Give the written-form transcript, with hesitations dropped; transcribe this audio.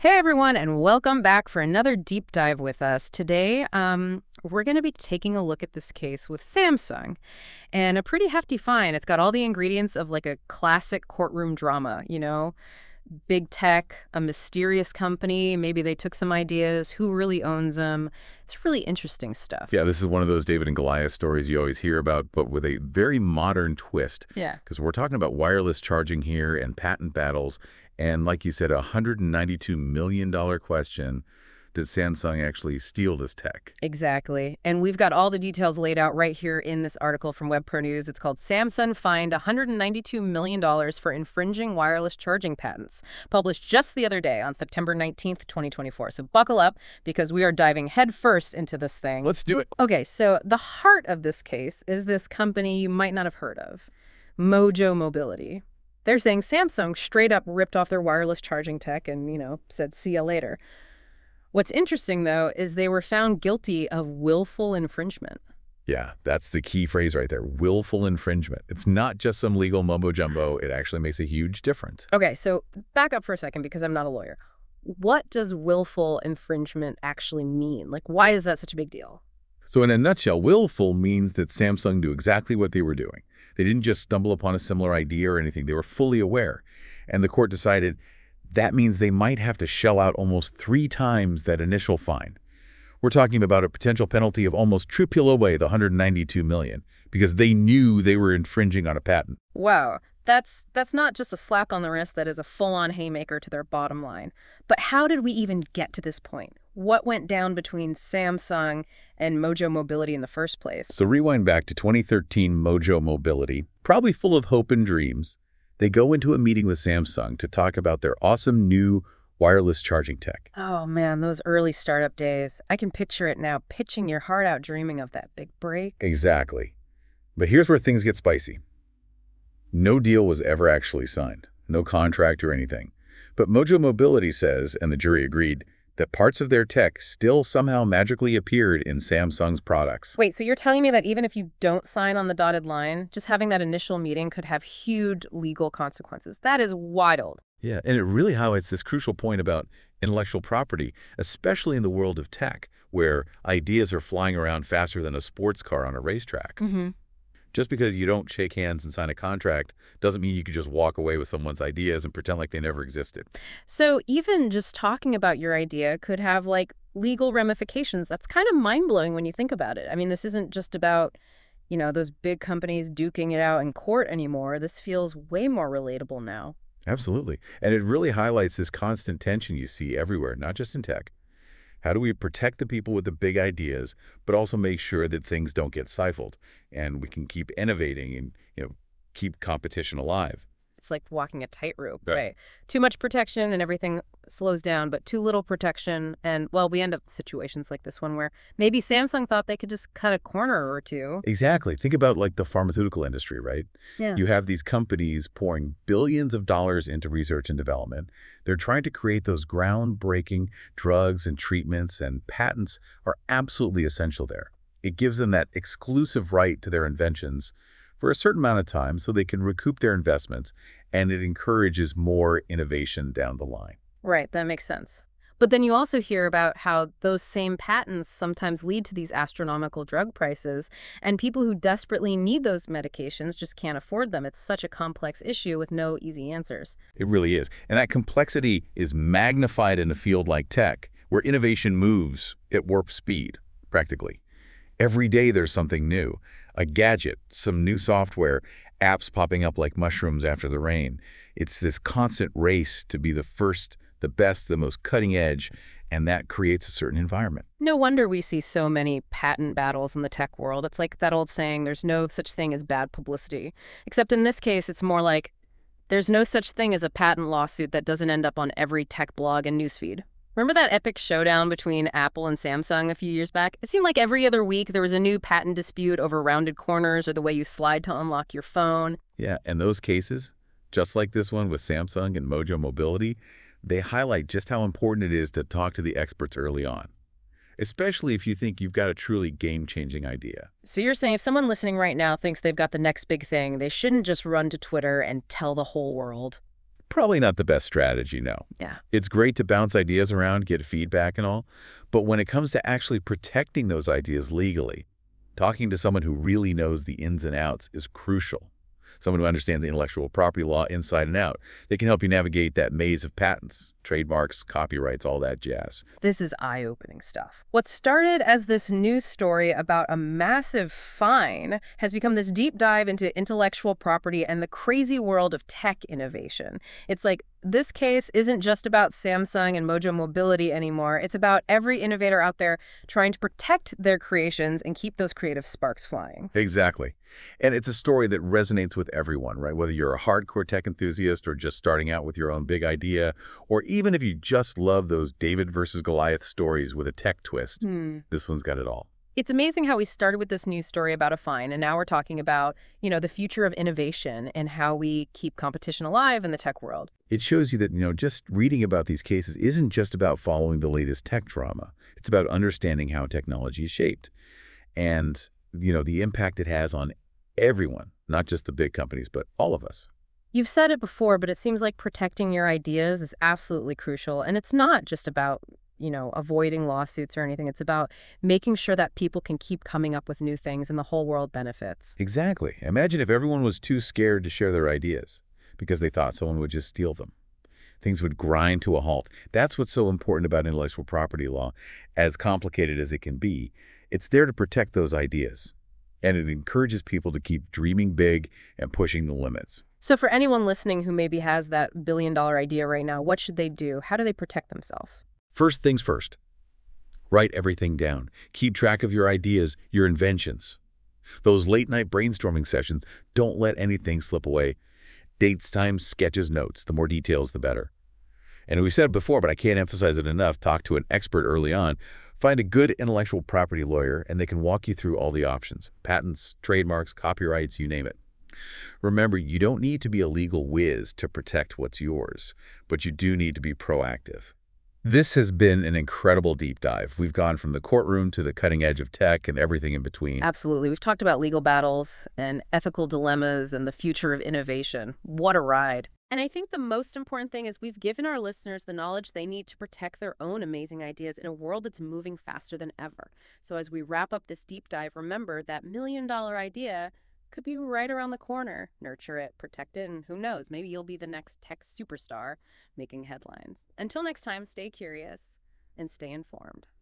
Hey everyone, and welcome back for another deep dive with us. Today, we're going to be taking a look at this case with Samsung, and a pretty hefty fine. It's got all the ingredients of like a classic courtroom drama, big tech, a mysterious company, maybe they took some ideas, who really owns them. It's really interesting stuff. Yeah, this is one of those David and Goliath stories you always hear about, but with a very modern twist. Yeah. Because we're talking about wireless charging here and patent battles. And like you said, a $192 million question. Did Samsung actually steal this tech? Exactly. And we've got all the details laid out right here in this article from WebPro News. It's called Samsung Fined $192 million for Infringing Wireless Charging Patents, published just the other day on September 19th, 2024. So buckle up because we are diving headfirst into this thing. Let's do it. Okay, so the heart of this case is this company you might not have heard of, Mojo Mobility. They're saying Samsung straight up ripped off their wireless charging tech and, said, see ya later. What's interesting, though, is they were found guilty of willful infringement. Yeah, that's the key phrase right there, willful infringement. It's not just some legal mumbo-jumbo. It actually makes a huge difference. Okay, so back up for a second because I'm not a lawyer. What does willful infringement actually mean? Like, why is that such a big deal? So in a nutshell, willful means that Samsung knew exactly what they were doing. They didn't just stumble upon a similar idea or anything. They were fully aware. And the court decided that means they might have to shell out almost 3 times that initial fine. We're talking about a potential penalty of almost triple away the $192 million because they knew they were infringing on a patent. Wow, that's not just a slap on the wrist, that is a full-on haymaker to their bottom line. But how did we even get to this point? What went down between Samsung and Mojo Mobility in the first place? So rewind back to 2013 Mojo Mobility, probably full of hope and dreams. They go into a meeting with Samsung to talk about their awesome new wireless charging tech. Oh man, those early startup days. I can picture it now, pitching your heart out, dreaming of that big break. Exactly. But here's where things get spicy. No deal was ever actually signed, no contract or anything. But Mojo Mobility says, and the jury agreed, that parts of their tech still somehow magically appeared in Samsung's products. Wait, so you're telling me that even if you don't sign on the dotted line, just having that initial meeting could have huge legal consequences? That is wild. Yeah, and it really highlights this crucial point about intellectual property, especially in the world of tech, where ideas are flying around faster than a sports car on a racetrack. Mm-hmm. Just because you don't shake hands and sign a contract doesn't mean you could just walk away with someone's ideas and pretend like they never existed. So even just talking about your idea could have like legal ramifications. That's kind of mind-blowing when you think about it. I mean, this isn't just about, those big companies duking it out in court anymore. This feels way more relatable now. Absolutely. And it really highlights this constant tension you see everywhere, not just in tech. How do we protect the people with the big ideas, but also make sure that things don't get stifled and we can keep innovating and, keep competition alive? It's like walking a tightrope, Right. right? Too much protection and everything slows down, but too little protection. And, well, we end up in situations like this one where maybe Samsung thought they could just cut a corner or two. Exactly. Think about like the pharmaceutical industry, right? Yeah. You have these companies pouring billions of dollars into research and development. They're trying to create those groundbreaking drugs and treatments, and patents are absolutely essential there. It gives them that exclusive right to their inventions for a certain amount of time so they can recoup their investments, and it encourages more innovation down the line. Right, that makes sense. But then you also hear about how those same patents sometimes lead to these astronomical drug prices, and people who desperately need those medications just can't afford them. It's such a complex issue with no easy answers. It really is. And that complexity is magnified in a field like tech, where innovation moves at warp speed, practically. Every day there's something new. A gadget, some new software, apps popping up like mushrooms after the rain. It's this constant race to be the first, the best, the most cutting edge, and that creates a certain environment. No wonder we see so many patent battles in the tech world. It's like that old saying, there's no such thing as bad publicity. Except in this case, it's more like, there's no such thing as a patent lawsuit that doesn't end up on every tech blog and newsfeed. Remember that epic showdown between Apple and Samsung a few years back? It seemed like every other week there was a new patent dispute over rounded corners or the way you slide to unlock your phone. Yeah, and those cases, just like this one with Samsung and Mojo Mobility, they highlight just how important it is to talk to the experts early on, especially if you think you've got a truly game-changing idea. So you're saying if someone listening right now thinks they've got the next big thing, they shouldn't just run to Twitter and tell the whole world? Probably not the best strategy, no. Yeah. It's great to bounce ideas around, get feedback and all, but when it comes to actually protecting those ideas legally, talking to someone who really knows the ins and outs is crucial. Someone who understands the intellectual property law inside and out. They can help you navigate that maze of patents, trademarks, copyrights, all that jazz. This is eye-opening stuff. What started as this news story about a massive fine has become this deep dive into intellectual property and the crazy world of tech innovation. It's like this case isn't just about Samsung and Mojo Mobility anymore. It's about every innovator out there trying to protect their creations and keep those creative sparks flying. Exactly. And it's a story that resonates with everyone, right? Whether you're a hardcore tech enthusiast or just starting out with your own big idea, or even if you just love those David versus Goliath stories with a tech twist, this one's got it all. It's amazing how we started with this news story about a fine, and now we're talking about, the future of innovation and how we keep competition alive in the tech world. It shows you that, just reading about these cases isn't just about following the latest tech drama. It's about understanding how technology is shaped and, the impact it has on everyone, not just the big companies, but all of us. You've said it before, but it seems like protecting your ideas is absolutely crucial. And it's not just about, avoiding lawsuits or anything. It's about making sure that people can keep coming up with new things and the whole world benefits. Exactly. Imagine if everyone was too scared to share their ideas because they thought someone would just steal them. Things would grind to a halt. That's what's so important about intellectual property law. As complicated as it can be, it's there to protect those ideas. And it encourages people to keep dreaming big and pushing the limits. So for anyone listening who maybe has that billion-dollar idea right now, what should they do? How do they protect themselves? First things first. Write everything down. Keep track of your ideas, your inventions. Those late-night brainstorming sessions, don't let anything slip away. Dates, times, sketches, notes. The more details, the better. And we've said it before, but I can't emphasize it enough. Talk to an expert early on. Find a good intellectual property lawyer, and they can walk you through all the options. Patents, trademarks, copyrights, you name it. Remember, you don't need to be a legal whiz to protect what's yours, but you do need to be proactive. This has been an incredible deep dive. We've gone from the courtroom to the cutting edge of tech and everything in between. Absolutely. We've talked about legal battles and ethical dilemmas and the future of innovation. What a ride. And I think the most important thing is we've given our listeners the knowledge they need to protect their own amazing ideas in a world that's moving faster than ever. So as we wrap up this deep dive, remember that million-dollar idea could be right around the corner. Nurture it, protect it, and who knows, maybe you'll be the next tech superstar making headlines. Until next time, stay curious and stay informed.